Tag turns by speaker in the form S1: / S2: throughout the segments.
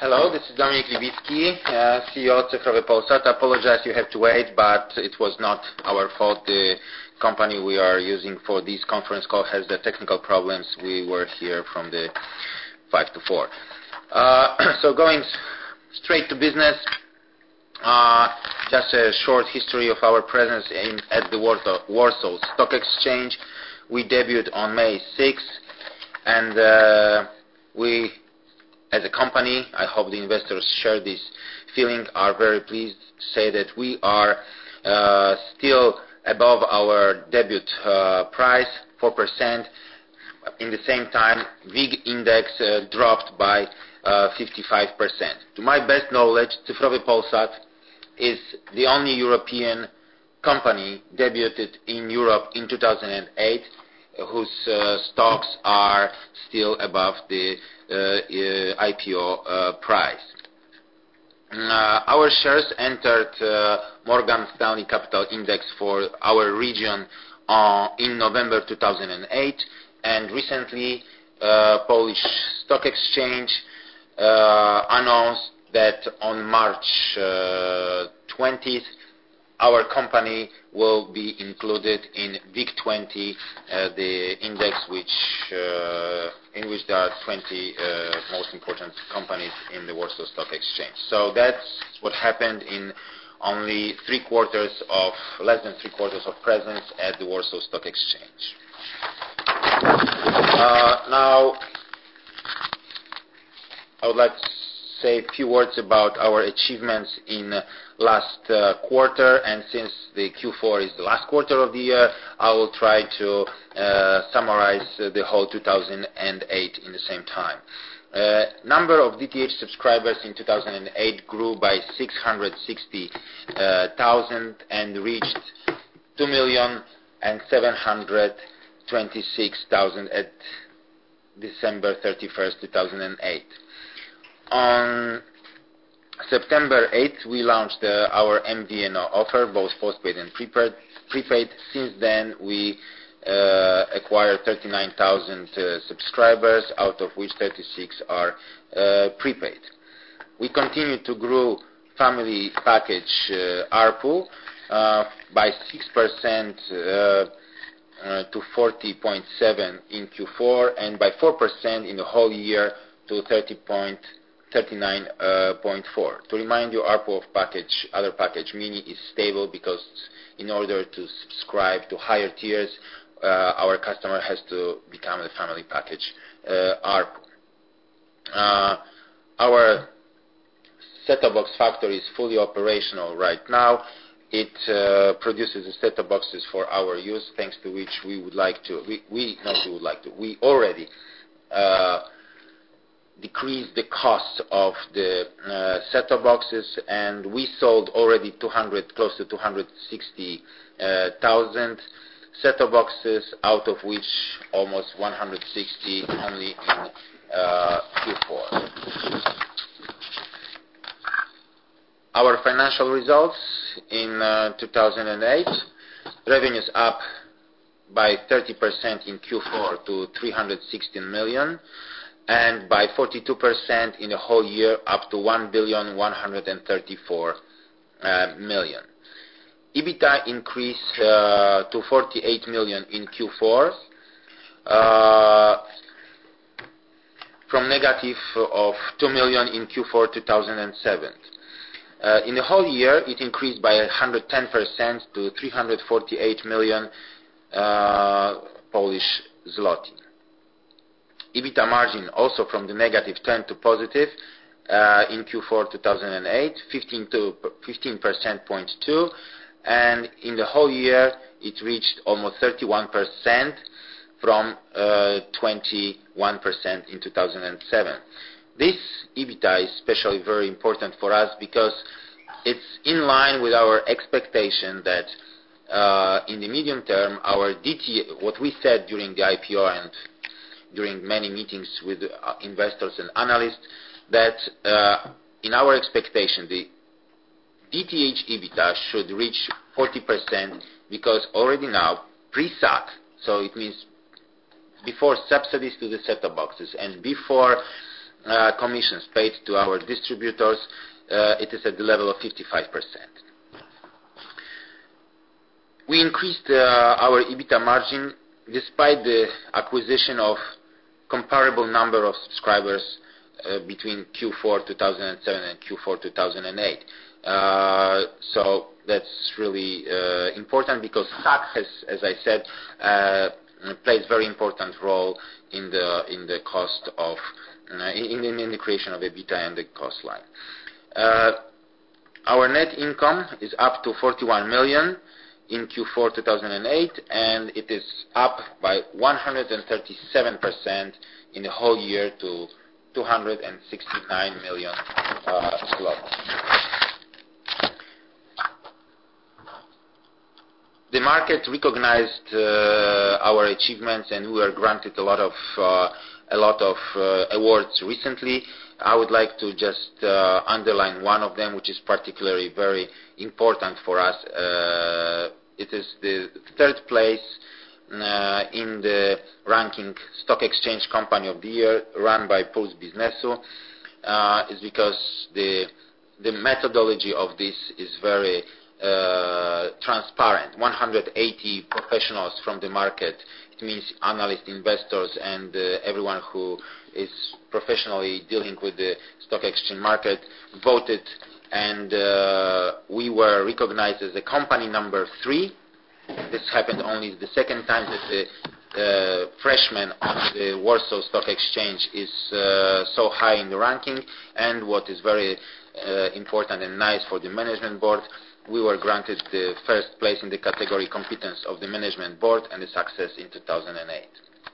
S1: Hello, this is Dominik Lewicki, CEO of Cyfrowy Polsat. I apologize you have to wait, but it was not our fault. The company we are using for this conference call has the technical problems. We were here from the 5 to 4. So going straight to business, just a short history of our presence at the Warsaw Stock Exchange. We debuted on May 6th, and we, as a company, I hope the investors share this feeling, are very pleased to say that we are still above our debut price, 4%. In the same time, WIG index dropped by 55%. To my best knowledge, Cyfrowy Polsat is the only European company debuted in Europe in 2008 whose stocks are still above the IPO price. Our shares entered Morgan Stanley Capital Index for our region in November 2008, and recently Polish Stock Exchange announced that on March 20th our company will be included in WIG20, the index in which there are 20 most important companies in the Warsaw Stock Exchange. So that's what happened in only less than three quarters of presence at the Warsaw Stock Exchange. Now, I would like to say a few words about our achievements in last quarter, and since the Q4 is the last quarter of the year, I will try to summarize the whole 2008 in the same time. Number of DTH subscribers in 2008 grew by 660,000 and reached 2,726,000 at December 31st, 2008. On September 8th, we launched our MVNO offer, both postpaid and prepaid. Since then, we acquired 39,000 subscribers, out of which 36 are prepaid. We continue to grow family package ARPU by 6% to 40.7 in Q4, and by 4% in the whole year to 39.4. To remind you, ARPU of other package mini is stable because in order to subscribe to higher tiers, our customer has to become a family package ARPU. Our set-top box factory is fully operational right now. It produces the set-top boxes for our use, thanks to which we already decrease the cost of the set-top boxes, and we sold already close to 260,000 set-top boxes, out of which almost 160 only in Q4. Our financial results in 2008: revenues up by 30% in Q4 to 316 million, and by 42% in the whole year, up to 1,134 million. EBITDA increased to 48 million in Q4 from negative of 2 million in Q4 2007. In the whole year, it increased by 110% to 348 million Polish zloty. EBITDA margin also from the negative turned to positive in Q4 2008, 15.2%, and in the whole year it reached almost 31% from 21% in 2007. This EBITDA is especially very important for us because it's in line with our expectation that in the medium term, our what we said during the IPO and during many meetings with investors and analysts, that in our expectation the DTH EBITDA should reach 40%, because already now pre-SAC, so it means before subsidies to the set-top boxes and before commissions paid to our distributors, it is at the level of 55%. We increased our EBITDA margin despite the acquisition of comparable number of subscribers between Q4 2007 and Q4 2008. So that's really important because SAC has, as I said, plays very important role in the cost of in the creation of EBITDA and the cost line. Our net income is up to 41 million in Q4 2008, and it is up by 137% in the whole year to 269 million zlotys. The market recognized our achievements, and we were granted a lot of awards recently. I would like to just underline one of them, which is particularly very important for us. It is the third place in the ranking Stock Exchange Company of the Year run by Puls Biznesu. Is because the methodology of this is very transparent. 180 professionals from the market, it means analysts, investors, and everyone who is professionally dealing with the stock exchange market, voted, and we were recognized as the company number 3. This happened only the second time that the freshman on the Warsaw Stock Exchange is so high in the ranking. And what is very important and nice for the management board, we were granted the first place in the category competence of the management board and the success in 2008.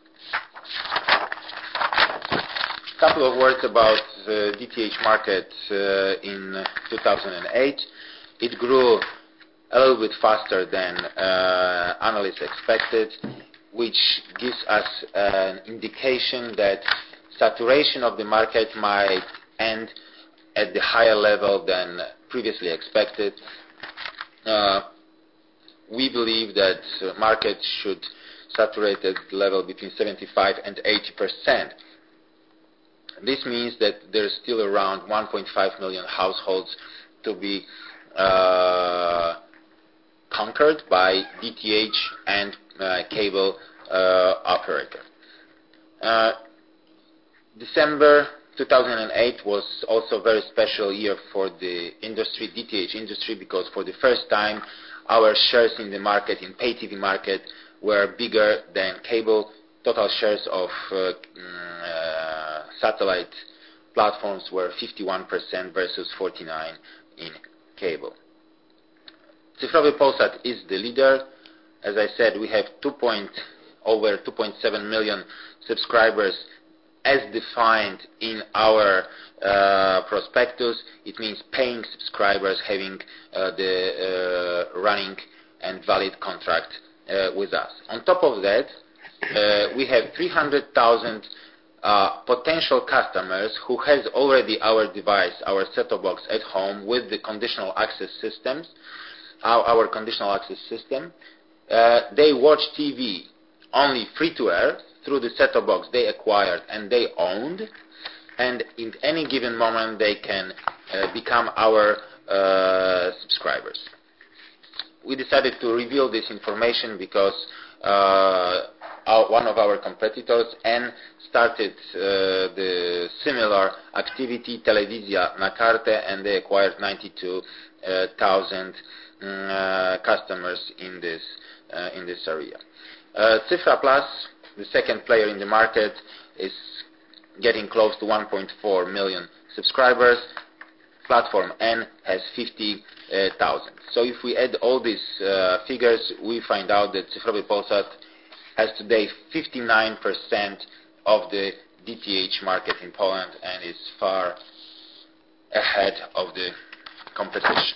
S1: Couple of words about the DTH market in 2008. It grew a little bit faster than analysts expected, which gives us an indication that saturation of the market might end at the higher level than previously expected. We believe that market should saturate at the level between 75 and 80%. This means that there's still around 1.5 million households to be conquered by DTH and cable operator. December 2008 was also a very special year for the industry, DTH industry, because for the first time our shares in the market, in pay TV market, were bigger than cable. Total shares of satellite platforms were 51% versus 49% in cable. Cyfrowy Polsat is the leader. As I said, we have over 2.7 million subscribers as defined in our prospectus. It means paying subscribers having the running and valid contract with us. On top of that, we have 300,000 potential customers who has already our device, our set-top box at home with the conditional access systems, our conditional access system. They watch TV only free-to-air through the set-top box they acquired and they owned, and in any given moment they can become our subscribers. We decided to reveal this information because one of our competitors started the similar activity, Telewizja na Kartę, and they acquired 92,000 customers in this area. Cyfra Plus, the second player in the market, is getting close to 1.4 million subscribers. Platform N has 50,000. So if we add all these figures, we find out that Cyfrowy Polsat has today 59% of the DTH market in Poland and is far ahead of the competition.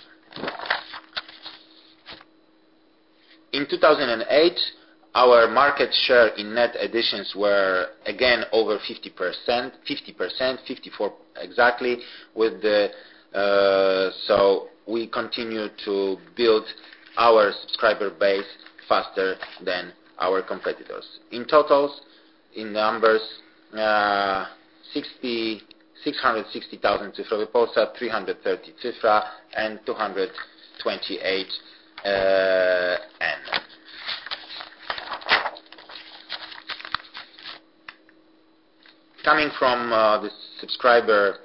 S1: In 2008, our market share in net additions were again over 50%, 54 exactly. So we continue to build our subscriber base faster than our competitors. In totals, in numbers, 60 660,000 cyfrowy Polsat, 330 Cyfra, and 228 N. Coming from the subscriber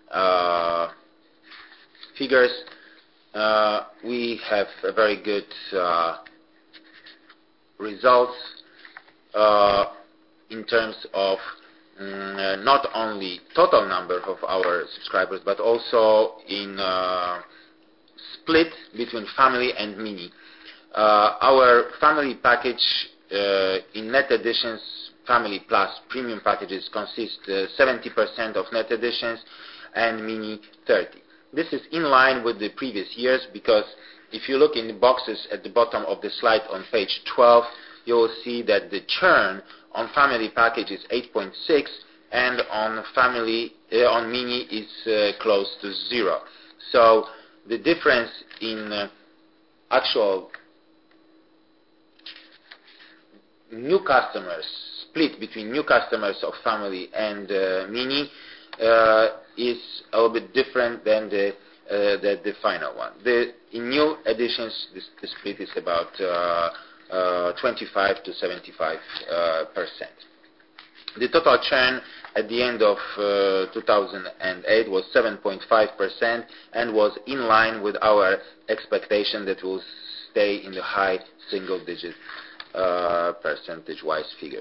S1: figures, we have a very good results in terms of not only total number of our subscribers, but also in split between family and mini. Our family package in net additions, family plus premium packages, consist 70% of net additions and mini 30%. This is in line with the previous years, because if you look in the boxes at the bottom of the slide on page 12, you will see that the churn on family package is 8.6, and on mini is close to 0. So the difference in actual new customers, split between new customers of family and mini, is a little bit different than the final one. In new additions, the split is about 25 to 75%. The total churn at the end of 2008 was 7.5% and was in line with our expectation that will stay in the high single-digit percentage-wise figure.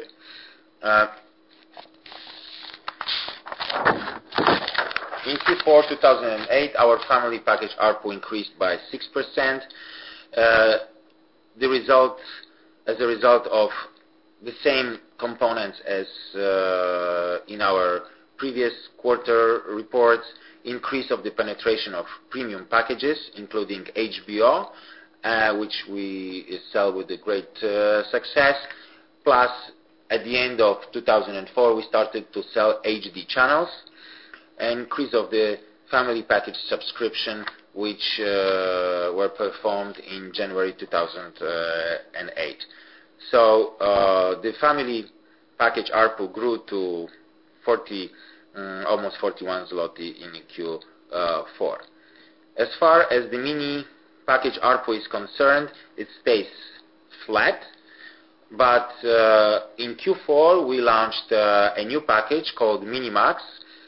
S1: In Q4 2008, our family package ARPU increased by 6%. As a result of the same components as in our previous quarter reports: increase of the penetration of premium packages, including HBO, which we sell with a great success. Plus, at the end of 2004, we started to sell HD channels. An increase of the family package subscription, which were performed in January 2008. So the family package ARPU grew to almost 41 zloty in Q4. As far as the mini package ARPU is concerned, it stays flat. But in Q4 we launched a new package called Minimax,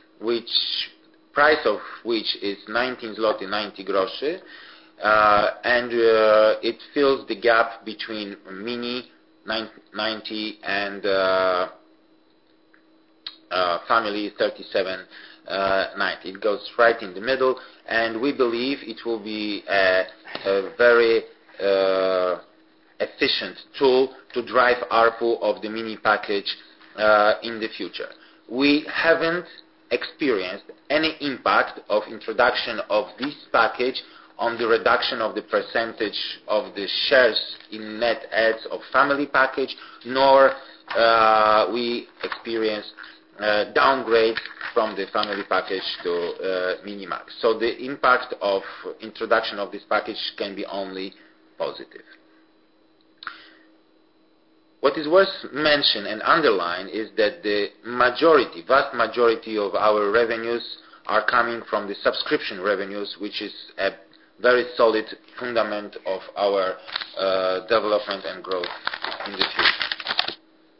S1: price of which is 19 zloty 90 groszy, and it fills the gap between mini 90 and family 37.90. It goes right in the middle, and we believe it will be a very efficient tool to drive ARPU of the mini package in the future. We haven't experienced any impact of introduction of this package on the reduction of the percentage of the shares in net adds of family package, nor we experienced downgrade from the family package to Minimax. So the impact of introduction of this package can be only positive. What is worth mention and underline is that the vast majority of our revenues are coming from the subscription revenues, which is a very solid fundament of our development and growth in the future.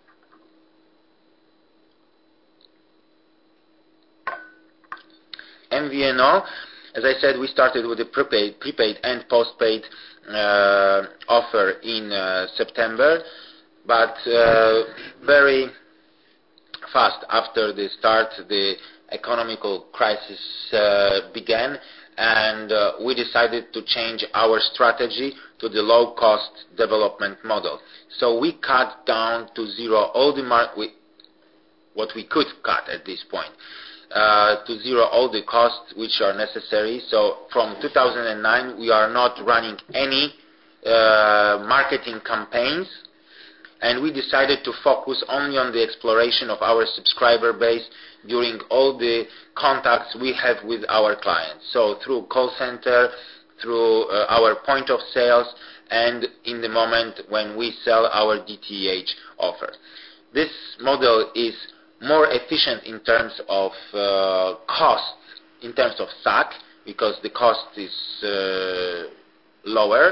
S1: MVNO, as I said, we started with a prepaid and postpaid offer in September. But very fast after the start, the economical crisis began, and we decided to change our strategy to the low-cost development model. So we cut down to zero what we could cut at this point, to zero all the costs which are necessary. So from 2009, we are not running any marketing campaigns, and we decided to focus only on the exploration of our subscriber base during all the contacts we have with our clients. So through call center, through our point of sales, and in the moment when we sell our DTH offer. This model is more efficient in terms of costs, in terms of SAC, because the cost is lower.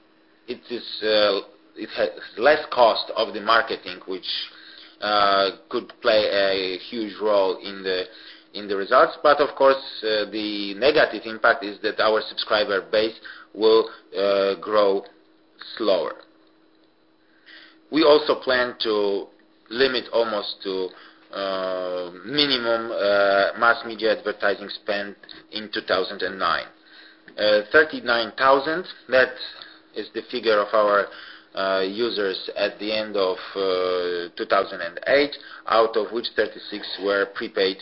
S1: It has less cost of the marketing, which could play a huge role in the results. But of course, the negative impact is that our subscriber base will grow slower. We also plan to limit almost to minimum mass media advertising spend in 2009. 39,000, that is the figure of our users at the end of 2008, out of which 36 were prepaid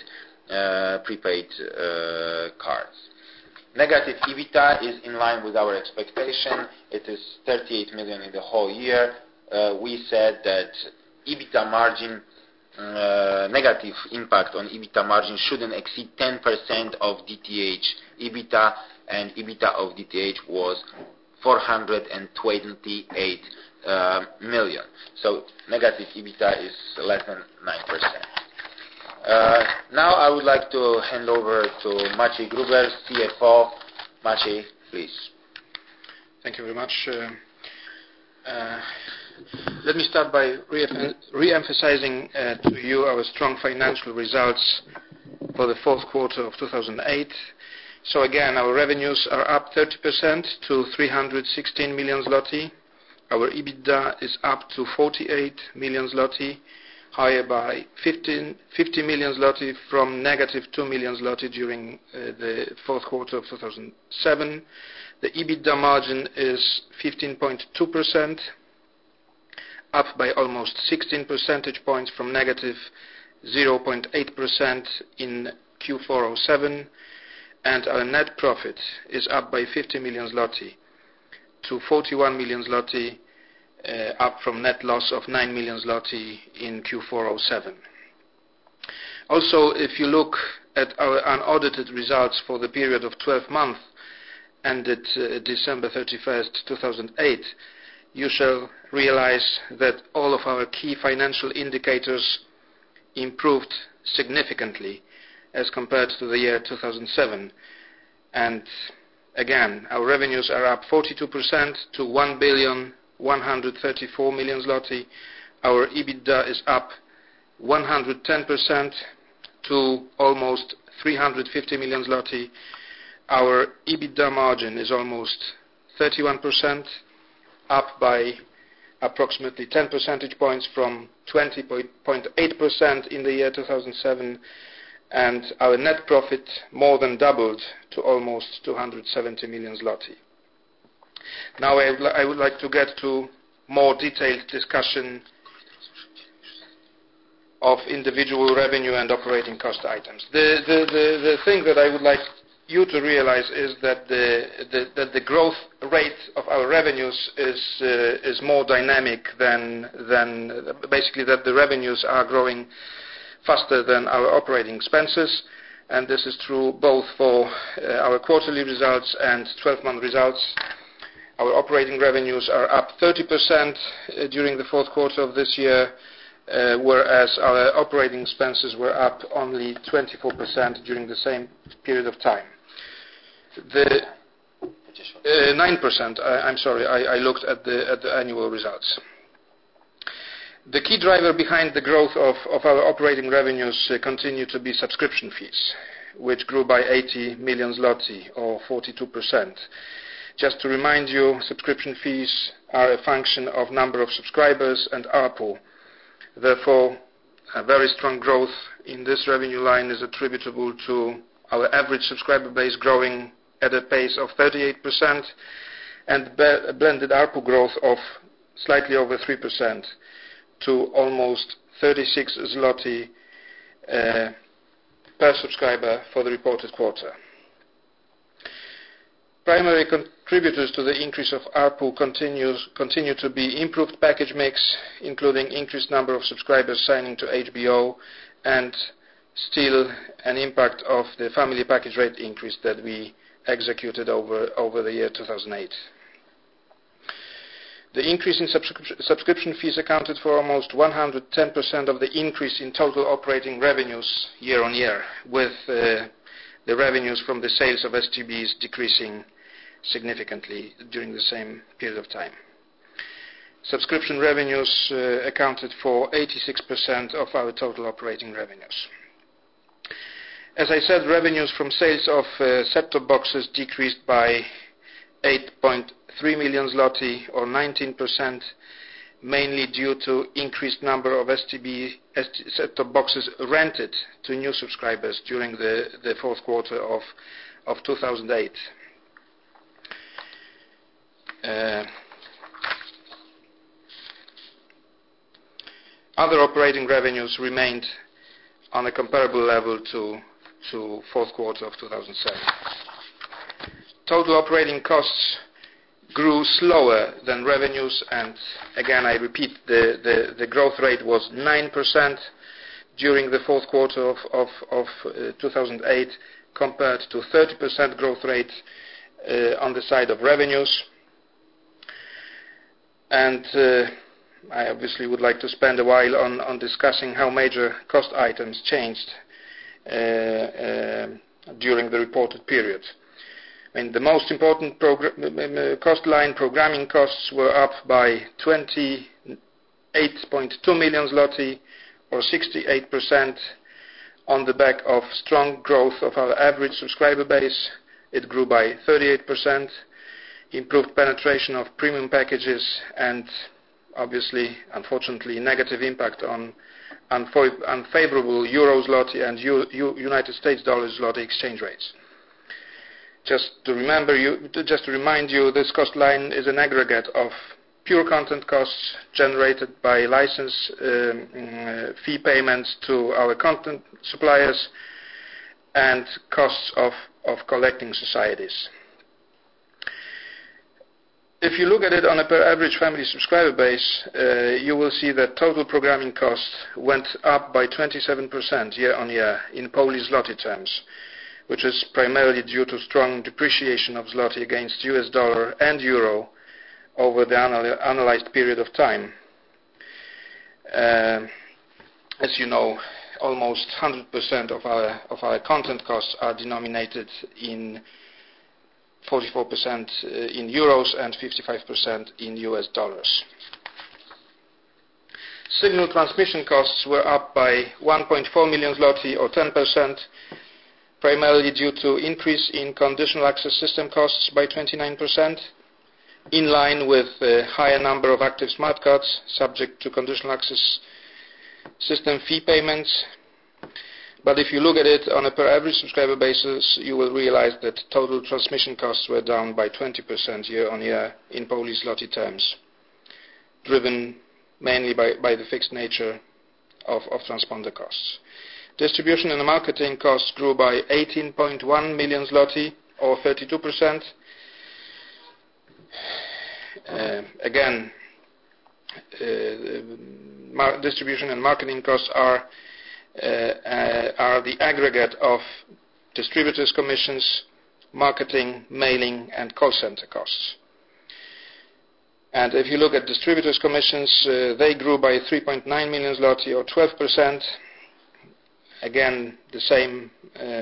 S1: cards. Negative EBITDA is in line with our expectation. It is 38 million in the whole year. We said that EBITDA margin, negative impact on EBITDA margin shouldn't exceed 10% of DTH EBITDA, and EBITDA of DTH was 428 million. So negative EBITDA is less than 9%. Now I would like to hand over to Maciej Gruber, CFO. Maciej, please.
S2: Thank you very much. Let me start by re-emphasizing to you our strong financial results for the fourth quarter of 2008. So again, our revenues are up 30% to 316 million zloty. Our EBITDA is up to 48 million zloty, higher by 50 million zloty from negative 2 million zloty during the fourth quarter of 2007. The EBITDA margin is 15.2%, up by almost 16 percentage points from negative 0.8% in Q4 '07, and our net profit is up by 50 million zloty to 41 million zloty, up from net loss of 9 million zloty in Q4 '07. Also, if you look at our unaudited results for the period of 12 months ended December 31st, 2008, you shall realize that all of our key financial indicators improved significantly as compared to the year 2007. And again, our revenues are up 42% to 1,134 million zloty. Our EBITDA is up 110% to almost 350 million zloty. Our EBITDA margin is almost 31%, up by approximately 10 percentage points from 20.8% in the year 2007, and our net profit more than doubled to almost 270 million zloty. Now I would like to get to more detailed discussion of individual revenue and operating cost items. The thing that I would like you to realize is that the growth rate of our revenues is more dynamic than basically that the revenues are growing faster than our operating expenses, and this is true both for our quarterly results and 12-month results. Our operating revenues are up 30% during the fourth quarter of this year, whereas our operating expenses were up only 24% during the same period of time. The 9%, I'm sorry, I looked at the annual results. The key driver behind the growth of our operating revenues continue to be subscription fees, which grew by 80 million zloty or 42%. Just to remind you, subscription fees are a function of number of subscribers and ARPU. Therefore, a very strong growth in this revenue line is attributable to our average subscriber base growing at a pace of 38% and a blended ARPU growth of slightly over 3% to almost 36 zloty per subscriber for the reported quarter. Primary contributors to the increase of ARPU continue to be improved package mix, including increased number of subscribers signing to HBO, and still an impact of the family package rate increase that we executed over the year 2008. The increase in subscription fees accounted for almost 110% of the increase in total operating revenues year on year, with the revenues from the sales of STBs decreasing significantly during the same period of time. Subscription revenues accounted for 86% of our total operating revenues. As I said, revenues from sales of set-top boxes decreased by 8.3 million zloty or 19%, mainly due to increased number of set-top boxes rented to new subscribers during the fourth quarter of 2008. Other operating revenues remained on a comparable level to fourth quarter of 2007. Total operating costs grew slower than revenues, and again I repeat, the growth rate was 9% during the fourth quarter of 2008 compared to 30% growth rate on the side of revenues. And I obviously would like to spend a while on discussing how major cost items changed during the reported period. The most important cost line, programming costs, were up by 28.2 million zloty or 68% on the back of strong growth of our average subscriber base. It grew by 38%, improved penetration of premium packages, and obviously, unfortunately, negative impact on unfavorable euro zloty and United States dollar zloty exchange rates. Just to remind you, this cost line is an aggregate of pure content costs generated by license fee payments to our content suppliers and costs of collecting societies. If you look at it on a per average family subscriber base, you will see that total programming costs went up by 27% year on year in Polish zloty terms, which is primarily due to strong depreciation of zloty against US dollar and euro over the analyzed period of time. As you know, almost 100% of our content costs are denominated in 44% in euros and 55% in US dollars. Signal transmission costs were up by 1.4 million zloty or 10%, primarily due to increase in conditional access system costs by 29%, in line with a higher number of active smart cards subject to conditional access system fee payments. But if you look at it on a per average subscriber basis, you will realize that total transmission costs were down by 20% year on year in Polish zloty terms, driven mainly by the fixed nature of transponder costs. Distribution and marketing costs grew by 18.1 million zloty or 32%. Again, distribution and marketing costs are the aggregate of distributors' commissions, marketing, mailing, and call center costs. And if you look at distributors' commissions, they grew by 3.9 million zloty or 12%. Again, the same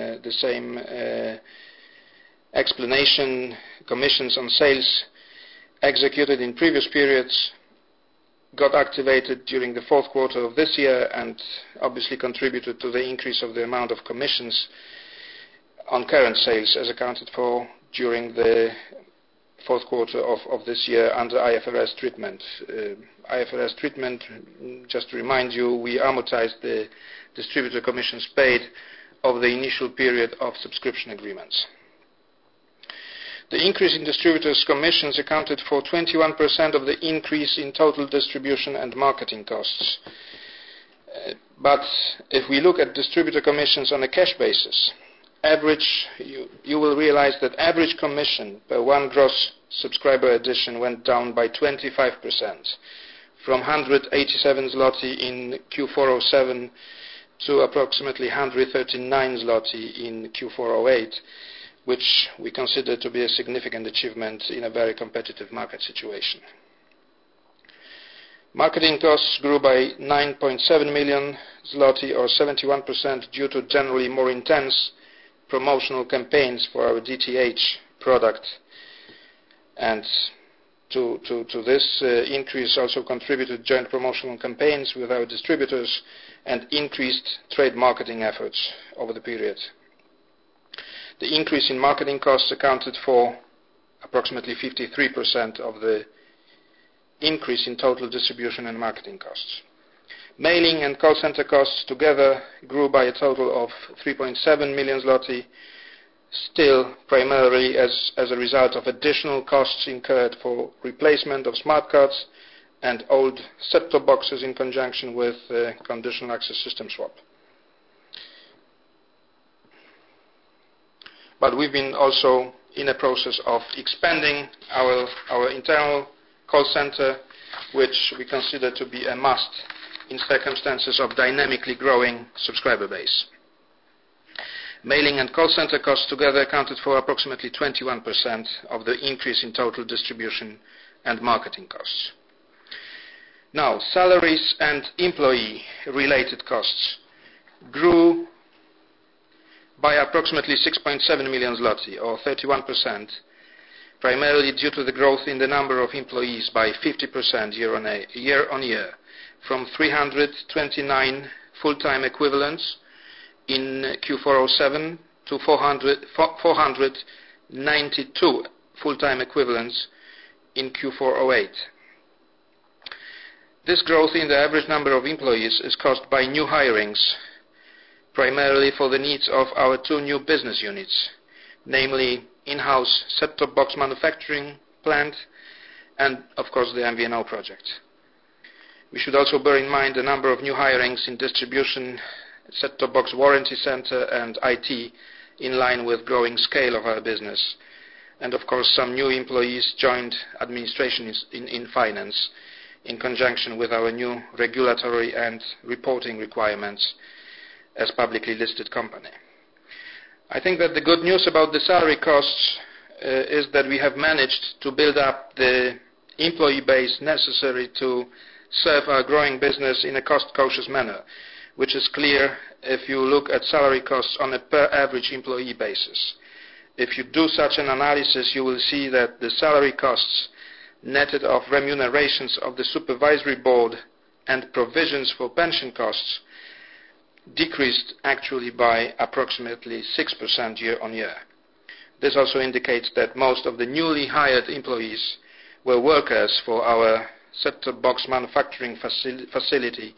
S2: explanation. Commissions on sales executed in previous periods got activated during the fourth quarter of this year and obviously contributed to the increase of the amount of commissions on current sales as accounted for during the fourth quarter of this year under IFRS treatment. IFRS treatment, just to remind you, we amortize the distributor commissions paid over the initial period of subscription agreements. The increase in distributors' commissions accounted for 21% of the increase in total distribution and marketing costs. But if we look at distributor commissions on a cash basis, you will realize that average commission per one gross subscriber addition went down by 25%, from 187 zloty in Q4 07 to approximately 139 zloty in Q4 08, which we consider to be a significant achievement in a very competitive market situation. Marketing costs grew by 9.7 million zloty or 71% due to generally more intense promotional campaigns for our DTH product. And to this increase also contributed joint promotional campaigns with our distributors and increased trade marketing efforts over the period. The increase in marketing costs accounted for approximately 53% of the increase in total distribution and marketing costs. Mailing and call center costs together grew by a total of 3.7 million zloty, still primarily as a result of additional costs incurred for replacement of smart cards and old set-top boxes in conjunction with conditional access system swap. But we've been also in a process of expanding our internal call center, which we consider to be a must in circumstances of dynamically growing subscriber base. Mailing and call center costs together accounted for approximately 21% of the increase in total distribution and marketing costs. Now, salaries and employee-related costs grew by approximately 6.7 million zloty, or 31%, primarily due to the growth in the number of employees by 50% year-on-year, from 329 full-time equivalents in Q4 '07 to 492 full-time equivalents in Q4 '08. This growth in the average number of employees is caused by new hirings, primarily for the needs of our two new business units, namely in-house set-top box manufacturing plant and, of course, the MVNO project. We should also bear in mind the number of new hirings in distribution, set-top box warranty center and IT in line with growing scale of our business. And of course some new employees joined administration in finance in conjunction with our new regulatory and reporting requirements as publicly listed company. I think that the good news about the salary costs is that we have managed to build up the employee base necessary to serve our growing business in a cost-cautious manner, which is clear if you look at salary costs on a per average employee basis. If you do such an analysis, you will see that the salary costs netted of remunerations of the supervisory board and provisions for pension costs decreased actually by approximately 6% year-on-year. This also indicates that most of the newly hired employees were workers for our set-top box manufacturing facility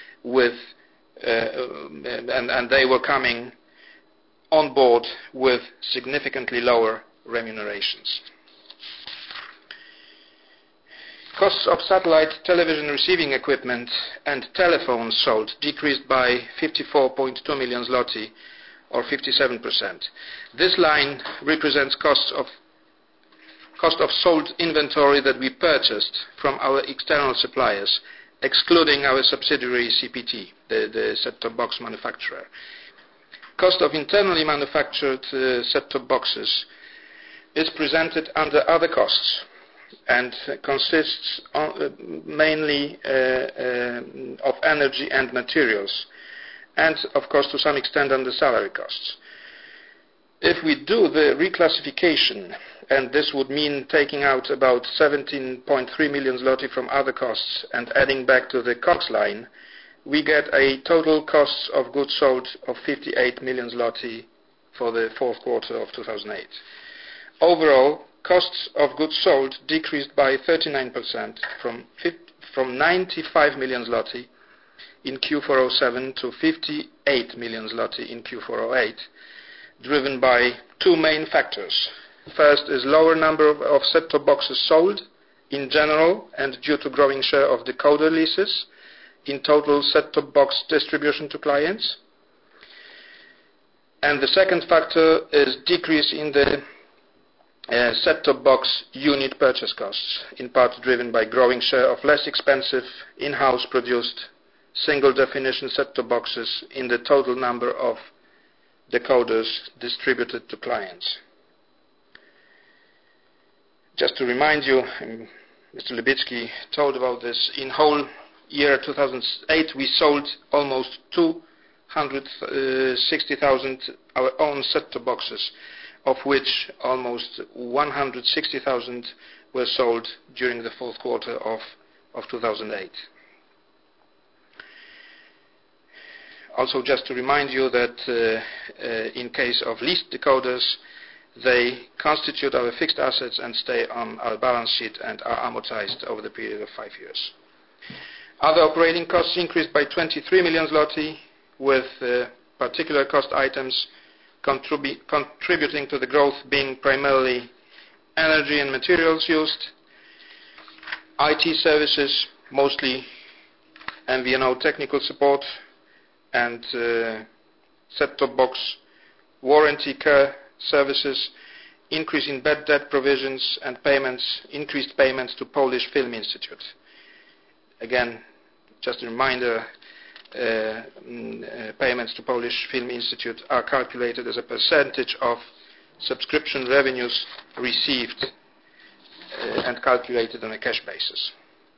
S2: and they were coming on board with significantly lower remunerations. Costs of satellite television receiving equipment and telephones sold decreased by 54.2 million zloty, or 57%. This line represents cost of sold inventory that we purchased from our external suppliers, excluding our subsidiary CPT, the set-top box manufacturer. Cost of internally manufactured set-top boxes is presented under other costs and consists mainly of energy and materials, and of course to some extent on the salary costs. If we do the reclassification, and this would mean taking out about 17.3 million zloty from other costs and adding back to the COGS line, we get a total cost of goods sold of 58 million zloty for the fourth quarter of 2008. Overall, costs of goods sold decreased by 39% from 95 million zloty in Q4 '07 to 58 million zloty in Q4 '08, driven by two main factors. First is lower number of set-top boxes sold in general and due to growing share of decoder leases in total set-top box distribution to clients. And the second factor is decrease in the set-top box unit purchase costs, in part driven by growing share of less expensive in-house produced single definition set-top boxes in the total number of decoders distributed to clients. Just to remind you, Mr. Libicki told about this. In whole year 2008, we sold almost 260,000 our own set-top boxes, of which almost 160,000 were sold during the fourth quarter of 2008. Also, just to remind you that in case of leased decoders, they constitute our fixed assets and stay on our balance sheet and are amortized over the period of 5 years. Other operating costs increased by 23 million zloty, with particular cost items contributing to the growth being primarily energy and materials used, IT services, mostly MVNO technical support, and set-top box warranty care services, increase in bad debt provisions and increased payments to Polish Film Institute. Again, just a reminder, payments to Polish Film Institute are calculated as a percentage of subscription revenues received and calculated on a cash basis.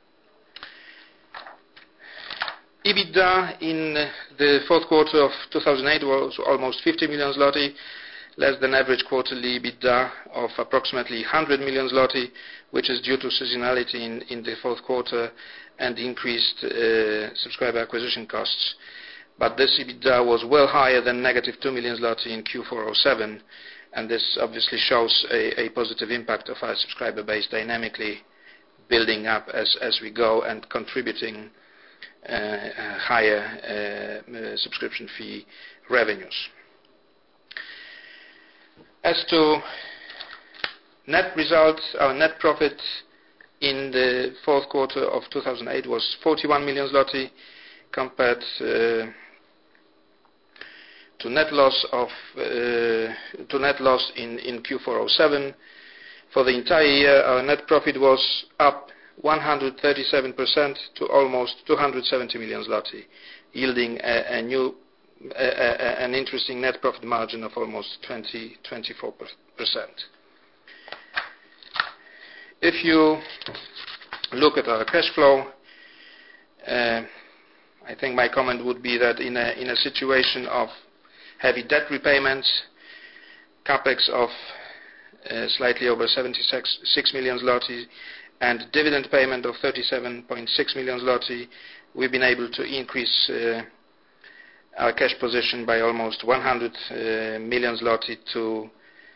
S2: EBITDA in the fourth quarter of 2008 was almost 50 million zloty, less than average quarterly EBITDA of approximately 100 million zloty, which is due to seasonality in the fourth quarter and increased subscriber acquisition costs. But this EBITDA was well higher than negative 2 million zloty in Q4 '07, and this obviously shows a positive impact of our subscriber base dynamically building up as we go and contributing higher subscription fee revenues. As to net results, our net profit in the fourth quarter of 2008 was 41 million zloty compared to net loss in Q4 '07. For the entire year, our net profit was up 137% to almost 270 million zloty, yielding an interesting net profit margin of almost 24%. If you look at our cash flow, I think my comment would be that in a situation of heavy debt repayments, capex of slightly over 76 million zloty, and dividend payment of 37.6 million zloty, we've been able to increase our cash position by almost 100 million zloty to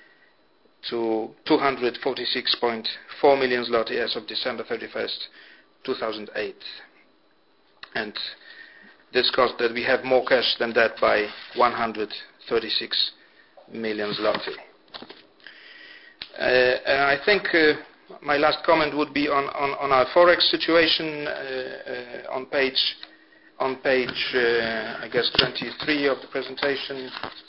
S2: 246.4 million zloty as of December 31st, 2008. And this caused that we have more cash than that by 136 million zloty. And I think my last comment would be on our forex situation on page I guess 23 of the presentation.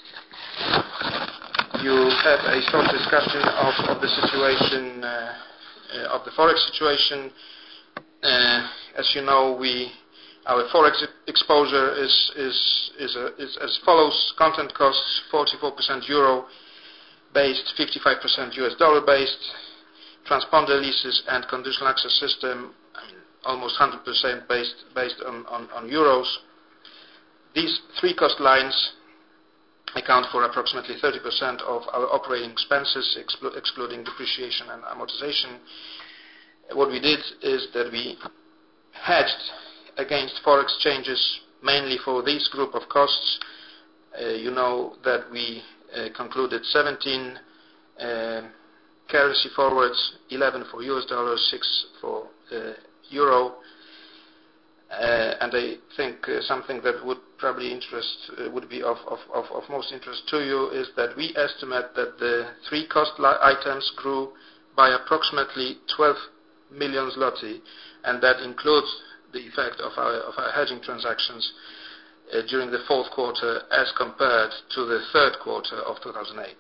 S2: You have a short discussion of the situation of the forex situation. As you know, our forex exposure is as follows: content costs 44% euro based, 55% US dollar based, transponder leases and conditional access system, almost 100% based on euros. These three cost lines account for approximately 30% of our operating expenses, excluding depreciation and amortization. What we did is that we hedged against forex changes mainly for this group of costs. You know that we concluded 17 currency forwards, 11 for US dollars, 6 for euro. And I think something that would probably would be of most interest to you is that we estimate that the three cost items grew by approximately 12 million zloty, and that includes the effect of our hedging transactions during the fourth quarter as compared to the third quarter of 2008.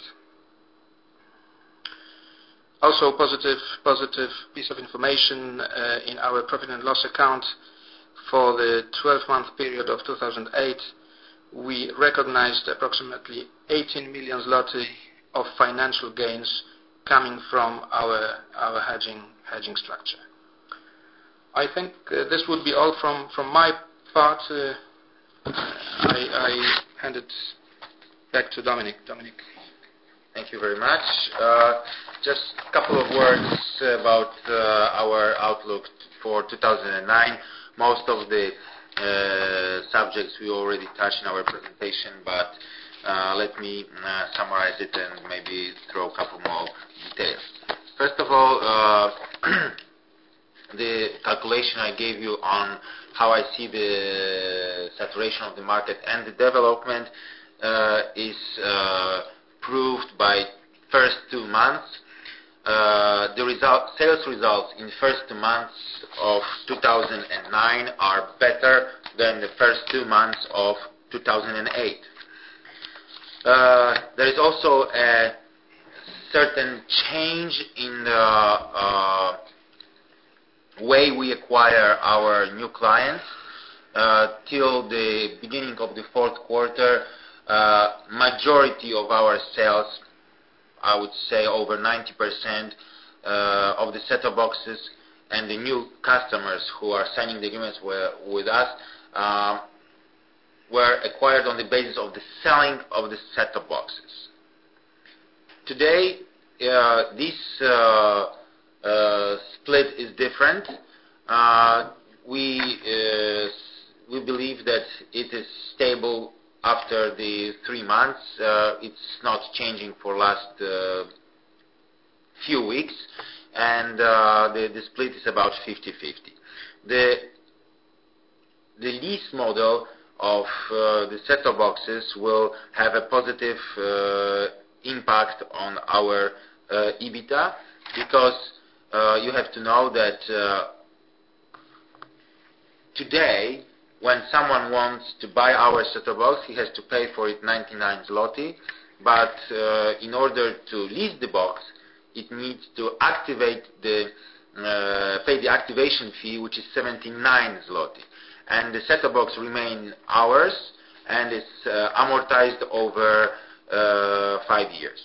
S2: Also, positive piece of information in our profit and loss account for the 12-month period of 2008, we recognized approximately 18 million zloty of financial gains coming from our hedging structure. I think this would be all from my part. I hand it back to Dominic. Dominic.
S1: Thank you very much. Just a couple of words about our outlook for 2009. Most of the subjects we already touched in our presentation, but let me summarize it and maybe throw a couple more details. First of all, the calculation I gave you on how I see the saturation of the market and the development is proved by first 2 months. The sales results in first 2 months of 2009 are better than the first 2 months of 2008. There is also a certain change in the way we acquire our new clients. Till the beginning of the fourth quarter, majority of our sales, I would say over 90% of the set-top boxes and the new customers who are signing the agreements with us were acquired on the basis of the selling of the set-top boxes. Today, this split is different. We believe that it is stable after the 3 months. It's not changing for last few weeks, and the split is about 50-50. The lease model of the set-top boxes will have a positive impact on our EBITDA, because you have to know that today, when someone wants to buy our set-top box, he has to pay for it 99 zloty, but in order to lease the box, it needs to activate pay the activation fee, which is 79 zloty. And the set-top box remain ours, and it's amortized over 5 years.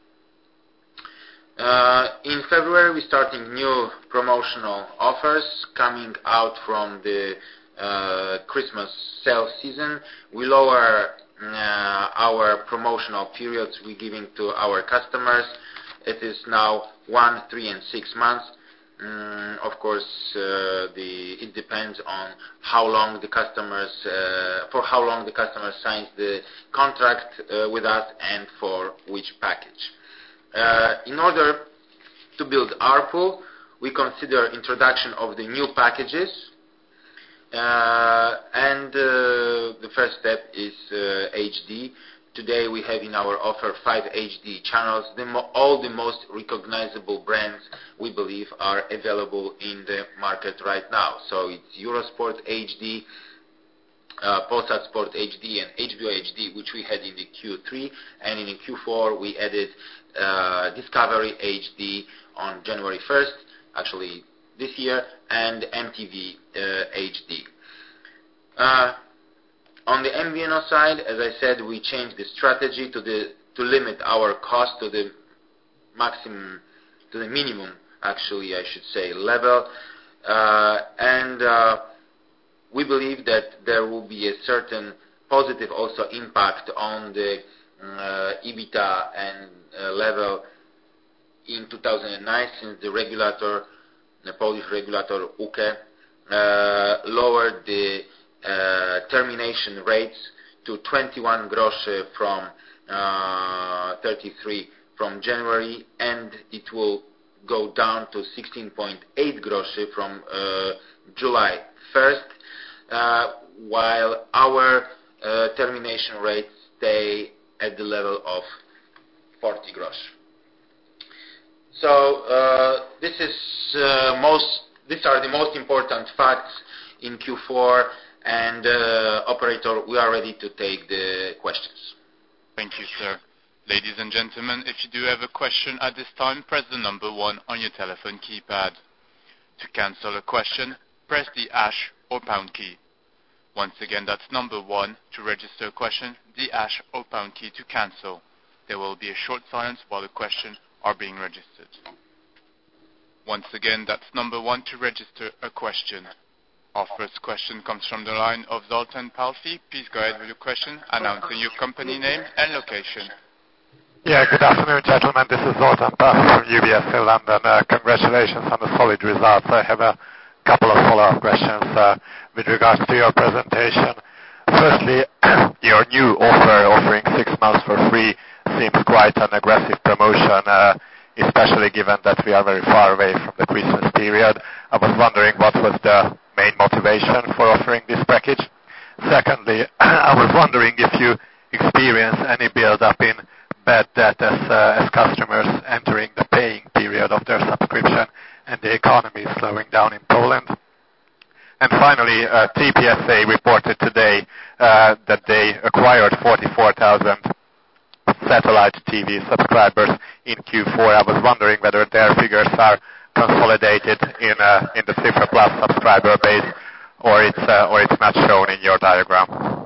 S1: In February, we're starting new promotional offers coming out from the Christmas sales season. We lower our promotional periods we're giving to our customers. It is now 1, 3, and 6 months. Of course, it depends on how long the customers signs the contract with us and for which package. In order to build ARPU, we consider introduction of the new packages, and the first step is HD. Today we have in our offer 5 HD channels. All the most recognizable brands, we believe, are available in the market right now. So it's Eurosport HD, Polsat Sport HD, and HBO HD, which we had in the Q3, and in the Q4 we added Discovery HD on January 1st, actually this year, and MTV HD. On the MVNO side, as I said, we changed the strategy to limit our cost to the maximum, to the minimum, actually, I should say, level. And we believe that there will be a certain positive also impact on the EBITDA and level in 2009, since the Polish regulator UKE lowered the termination rates to 21 groszy from 33 from January, and it will go down to 16.8 groszy from July 1st, while our termination rates stay at the level of 40 groszy. So these are the most important facts in Q4, and operator, we are ready to take the questions.
S3: Thank you, sir. Ladies and gentlemen, if you do have a question at this time, press the number 1 on your telephone keypad. To cancel a question, press the hash or pound key. Once again, that's number 1 to register a question, the hash or pound key to cancel. There will be a short silence while the questions are being registered. Once again, that's number 1 to register a question. Our first question comes from the line of Zoltan Palfi. Please go ahead with your question, announcing your company name and location.
S4: Yeah, good afternoon, gentlemen. This is Zoltan Palfi from UBS in London. Congratulations on the solid results. I have a couple of follow-up questions with regards to your presentation. Firstly, your new offer offering 6 months for free seems quite an aggressive promotion, especially given that we are very far away from the Christmas period. I was wondering what was the main motivation for offering this package. Secondly, I was wondering if you experience any build-up in bad debt as customers entering the paying period of their subscription and the economy is slowing down in Poland. And finally, TPSA reported today that they acquired 44,000 satellite TV subscribers in Q4. I was wondering whether their figures are consolidated in the Cifra Plus subscriber base, or it's not shown in your diagram.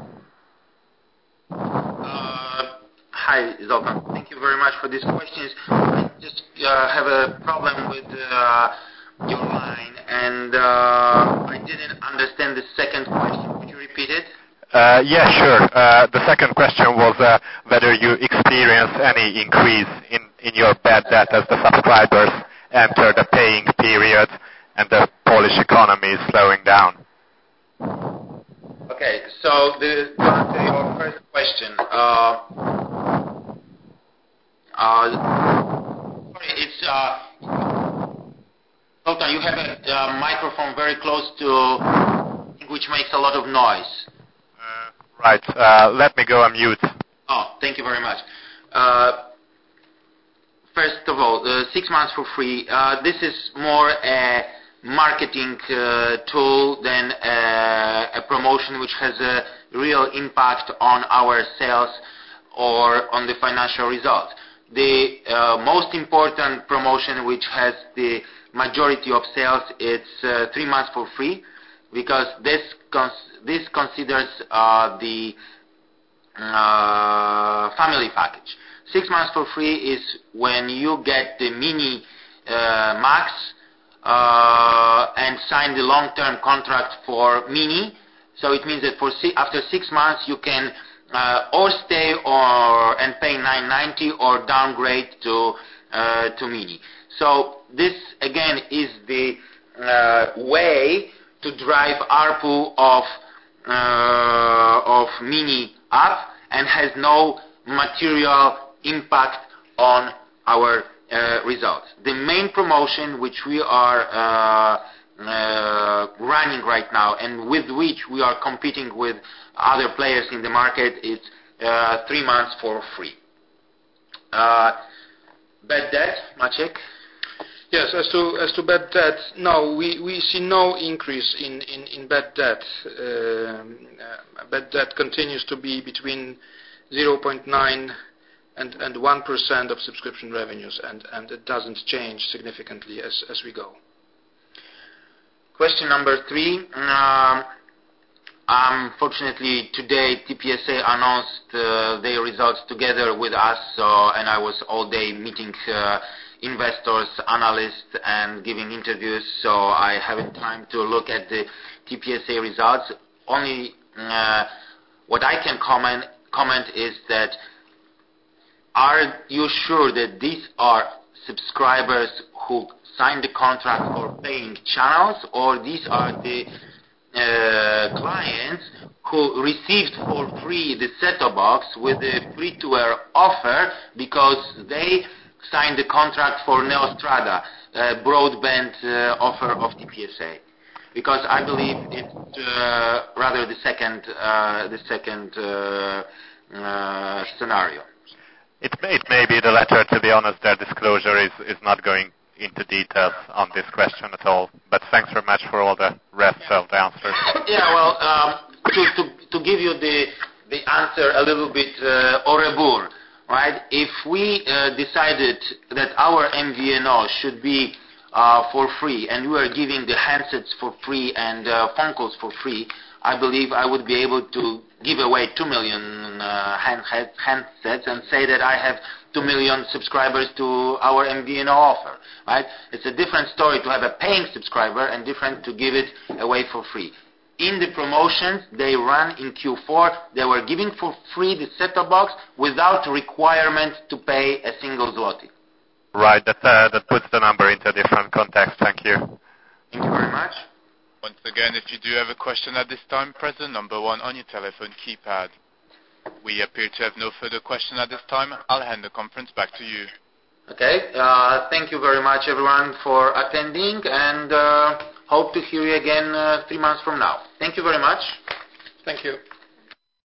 S1: Hi, Zoltan. Thank you very much for these questions. I just have a problem with your line, and I didn't understand the second question. Could you repeat it?
S4: Yeah, sure. The second question was whether you experience any increase in your bad debt as the subscribers enter the paying period and the Polish economy is slowing down.
S1: Okay, so to answer your first question, sorry, it's Zoltan, you have a microphone very close to, which makes a lot of noise.
S4: Right. Let me go on mute.
S1: Oh, thank you very much. First of all, 6 months for free. This is more a marketing tool than a promotion which has a real impact on our sales or on the financial results. The most important promotion which has the majority of sales, it's 3 months for free, because this considers the family package. 6 months for free is when you get the mini max and sign the long-term contract for mini. So it means that after 6 months you can or stay and pay 9.90 or downgrade to mini. So this again is the way to drive ARPU of mini up and has no material impact on our results. The main promotion which we are running right now and with which we are competing with other players in the market is 3 months for free. Bad debt, Maciek?
S2: Yes, as to bad debt, no, we see no increase in bad debt. Bad debt continues to be between 0.9 and 1% of subscription revenues, and it doesn't change significantly as we go.
S1: Question number 3. Unfortunately, today TPSA announced their results together with us, and I was all day meeting investors, analysts, and giving interviews, so I haven't time to look at the TPSA results. Only what I can comment is that, are you sure that these are subscribers who signed the contract for paying channels, or these are the clients who received for free the set-top box with the free-to-air offer because they signed the contract for Neostrada, broadband offer of TPSA? Because I believe it's rather the second scenario.
S4: It may be the latter. To be honest, their disclosure is not going into details on this question at all. But thanks very much for all the rest of the answers.
S1: Yeah, well, to give you the answer a little bit au revoir, right? If we decided that our MVNO should be for free, and we are giving the handsets for free and phone calls for free, I believe I would be able to give away 2 million handsets and say that I have 2 million subscribers to our MVNO offer, right? It's a different story to have a paying subscriber and different to give it away for free. In the promotions they run in Q4, they were giving for free the set-top box without requirement to pay a single zloty.
S4: Right, that puts the number into a different context. Thank you.
S1: Thank you very much.
S3: Once again, if you do have a question at this time, press the number 1 on your telephone keypad. We appear to have no further question at this time. I'll hand the conference back to you.
S1: Okay, thank you very much everyone for attending, and hope to hear you again 3 months from now. Thank you very much.
S2: Thank you.